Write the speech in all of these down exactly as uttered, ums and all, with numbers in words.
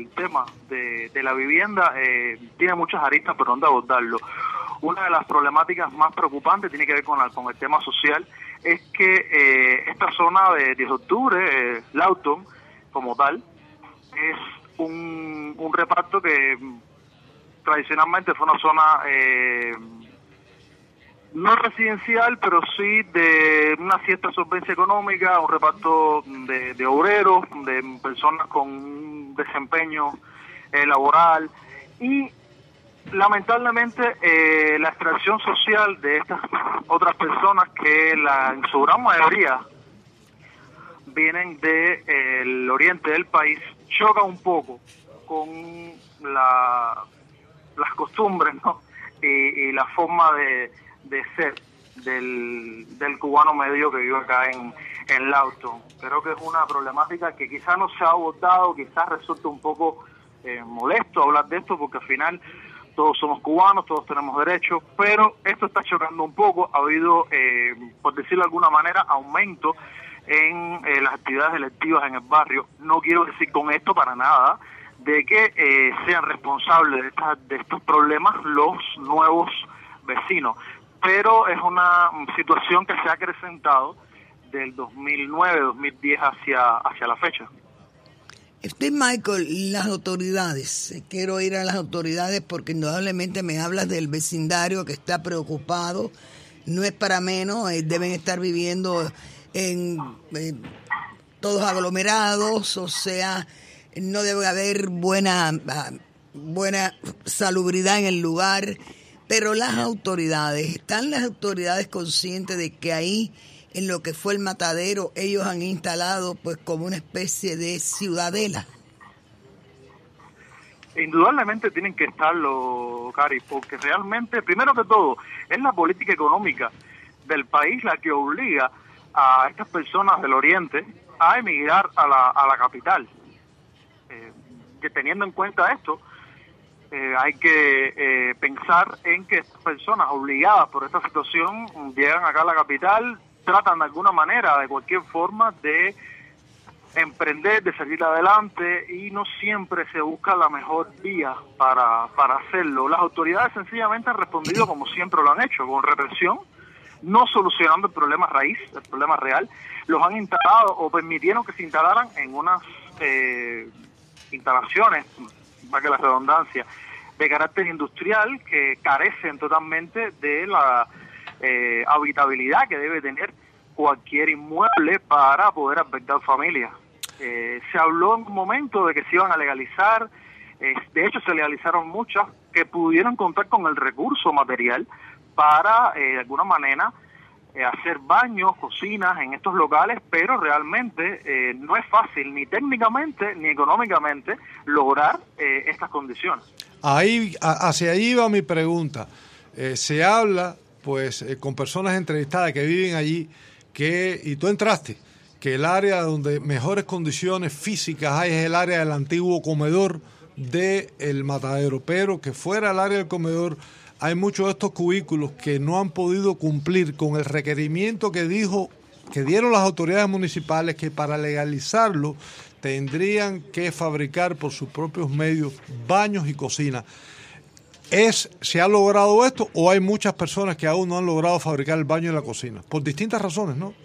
el tema de, de la vivienda eh, tiene muchas aristas por donde abordarlo. Una de las problemáticas más preocupantes tiene que ver con, la, con el tema social, es que eh, esta zona de diez de octubre, eh, Lawton, como tal, es un, un reparto que tradicionalmente fue una zona eh, no residencial, pero sí de una cierta solvencia económica, un reparto de, de obreros, de personas con un desempeño eh, laboral, y lamentablemente eh, la extracción social de estas otras personas, que la, en su gran mayoría vienen del oriente del país, choca un poco con la, las costumbres, ¿no? y, y la forma de de ser del, del cubano medio que vive acá en, en Lawton. Creo que es una problemática que quizás no se ha abordado, quizás resulta un poco eh, molesto hablar de esto, porque al final todos somos cubanos, todos tenemos derechos, pero esto está chocando un poco. Ha habido, eh, por decirlo de alguna manera, aumento en eh, las actividades delictivas en el barrio. No quiero decir con esto para nada de que eh, sean responsables de, esta, de estos problemas los nuevos vecinos, pero es una situación que se ha acrecentado del dos mil nueve, dos mil diez hacia, hacia la fecha. Steve Michael, las autoridades, quiero ir a las autoridades porque indudablemente me hablas del vecindario que está preocupado, no es para menos, eh, deben estar viviendo en eh, todos aglomerados, o sea, no debe haber buena, buena salubridad en el lugar. Pero las autoridades, ¿están las autoridades conscientes de que ahí, en lo que fue el matadero, ellos han instalado pues como una especie de ciudadela? Indudablemente tienen que estarlo, Cari, porque realmente, primero que todo, es la política económica del país la que obliga a estas personas del oriente a emigrar a la, a la capital. Eh, que teniendo en cuenta esto, Eh, hay que eh, pensar en que estas personas obligadas por esta situación llegan acá a la capital, tratan de alguna manera, de cualquier forma, de emprender, de salir adelante, y no siempre se busca la mejor vía para, para hacerlo. Las autoridades sencillamente han respondido como siempre lo han hecho, con represión, no solucionando el problema raíz, el problema real. Los han instalado o permitieron que se instalaran en unas eh, instalaciones, para que la redundancia, de carácter industrial, que carecen totalmente de la eh, habitabilidad que debe tener cualquier inmueble para poder albergar familias. Eh, se habló en un momento de que se iban a legalizar, eh, de hecho se legalizaron muchas que pudieron contar con el recurso material para eh, de alguna manera eh, hacer baños, cocinas en estos locales, pero realmente eh, no es fácil ni técnicamente ni económicamente lograr eh, estas condiciones. Ahí, a, hacia ahí va mi pregunta. Eh, se habla, pues, eh, con personas entrevistadas que viven allí, que, y tú entraste, que el área donde mejores condiciones físicas hay es el área del antiguo comedor del matadero, pero que fuera del área del comedor hay muchos de estos cubículos que no han podido cumplir con el requerimiento que dijo, que dieron las autoridades municipales, que para legalizarlo tendrían que fabricar por sus propios medios baños y cocinas. ¿Es, ¿Se ha logrado esto o hay muchas personas que aún no han logrado fabricar el baño y la cocina? Por distintas razones, ¿no?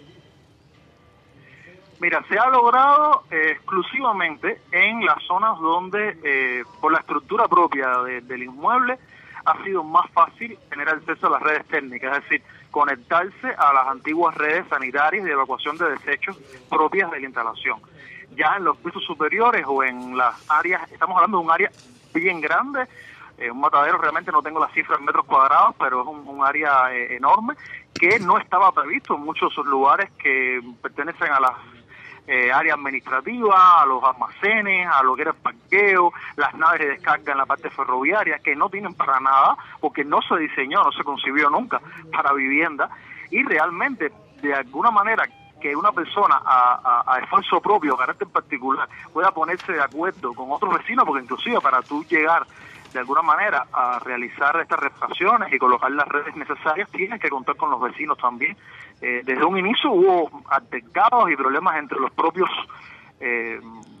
Mira, se ha logrado eh, exclusivamente en las zonas donde, eh, por la estructura propia de, del inmueble, ha sido más fácil tener acceso a las redes técnicas, es decir, conectarse a las antiguas redes sanitarias de evacuación de desechos propias de la instalación. Ya en los pisos superiores o en las áreas, estamos hablando de un área bien grande, eh, un matadero, realmente no tengo las cifras en metros cuadrados, pero es un, un área eh, enorme, que no estaba previsto en muchos lugares que pertenecen a las eh, áreas administrativas, a los almacenes, a lo que era el parqueo, las naves de descarga en la parte ferroviaria, que no tienen para nada, porque no se diseñó, no se concibió nunca para vivienda, y realmente, de alguna manera, que una persona a, a, a esfuerzo propio, a carácter particular, pueda ponerse de acuerdo con otros vecinos, porque inclusive para tú llegar de alguna manera a realizar estas reparaciones y colocar las redes necesarias, tienes que contar con los vecinos también. Eh, desde un inicio hubo altercados y problemas entre los propios eh,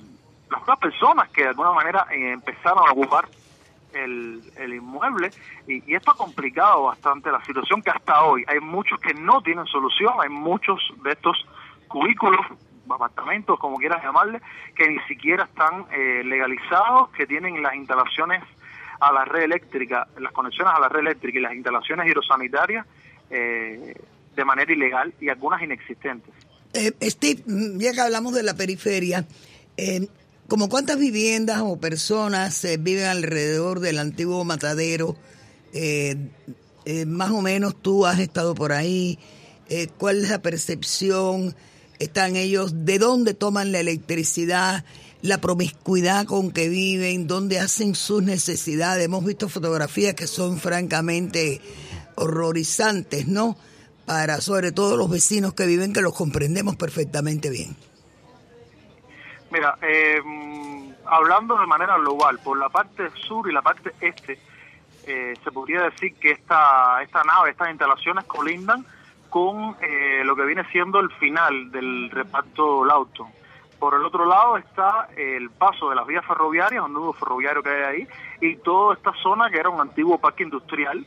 las otras personas que de alguna manera eh, empezaron a ocupar el, el inmueble, y, y esto ha complicado bastante la situación, que hasta hoy hay muchos que no tienen solución. Hay muchos de estos cubículos, apartamentos, como quieras llamarle, que ni siquiera están eh, legalizados, que tienen las instalaciones a la red eléctrica, las conexiones a la red eléctrica y las instalaciones hidrosanitarias eh, de manera ilegal, y algunas inexistentes. Eh, Steve, ya que hablamos de la periferia, eh, ¿como cuántas viviendas o personas eh, viven alrededor del antiguo matadero? Eh, eh, más o menos tú has estado por ahí. Eh, ¿Cuál es la percepción? ¿Están ellos? ¿De dónde toman la electricidad? La promiscuidad con que viven, dónde hacen sus necesidades. Hemos visto fotografías que son francamente horrorizantes, ¿no? Para sobre todo los vecinos que viven, que los comprendemos perfectamente bien. Mira, eh, hablando de manera global, por la parte sur y la parte este, eh, se podría decir que esta, esta nave, estas instalaciones colindan con eh, lo que viene siendo el final del reparto Laughton. Por el otro lado está el paso de las vías ferroviarias, un nudo ferroviario que hay ahí, y toda esta zona que era un antiguo parque industrial,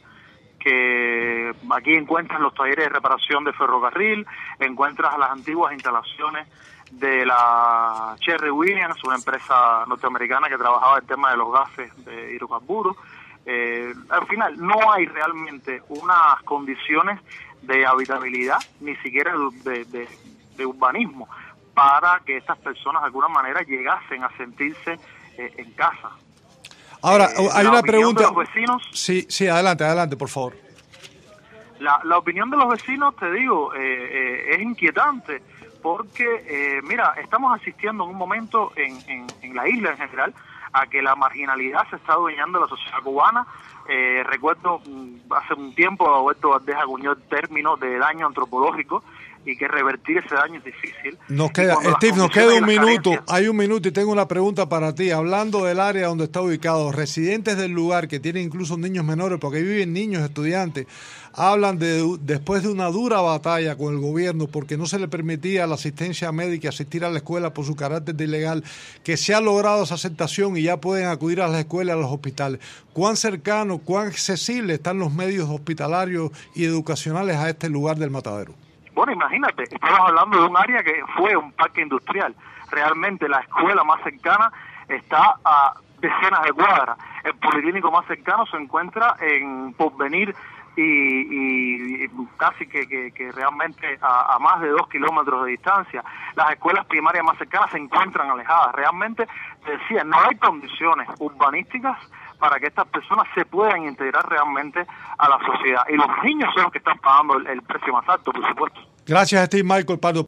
que aquí encuentras los talleres de reparación de ferrocarril, encuentras las antiguas instalaciones de la Cherry Williams, una empresa norteamericana que trabajaba el tema de los gases de hidrocarburos. Eh, al final no hay realmente unas condiciones de habitabilidad, ni siquiera de, de, de urbanismo, para que estas personas de alguna manera llegasen a sentirse eh, en casa. Ahora, eh, hay una pregunta. De los vecinos, sí, sí, adelante, adelante, por favor. La, la opinión de los vecinos, te digo, eh, eh, es inquietante, porque, eh, mira, estamos asistiendo en un momento en, en, en la isla en general a que la marginalidad se está adueñando de la sociedad cubana. Eh, recuerdo, hace un tiempo Roberto Valdés acuñó el término de daño antropológico, y que revertir ese daño es difícil. Nos queda, Steve, nos queda un minuto, hay un minuto y tengo una pregunta para ti. Hablando del área donde está ubicado, residentes del lugar que tienen incluso niños menores, porque ahí viven niños estudiantes, hablan de después de una dura batalla con el gobierno porque no se le permitía la asistencia médica, asistir a la escuela por su carácter de ilegal, que se ha logrado esa aceptación y ya pueden acudir a las escuelas, a los hospitales. ¿Cuán cercano, cuán accesible están los medios hospitalarios y educacionales a este lugar del matadero? Bueno, imagínate, estamos hablando de un área que fue un parque industrial. Realmente la escuela más cercana está a decenas de cuadras. El policlínico más cercano se encuentra en Porvenir y, y, y casi que, que, que realmente a, a más de dos kilómetros de distancia. Las escuelas primarias más cercanas se encuentran alejadas. Realmente, te decía, no hay condiciones urbanísticas para que estas personas se puedan integrar realmente a la sociedad. Y los niños son los que están pagando el, el precio más alto, por supuesto. Gracias, Steve Michael Pardo.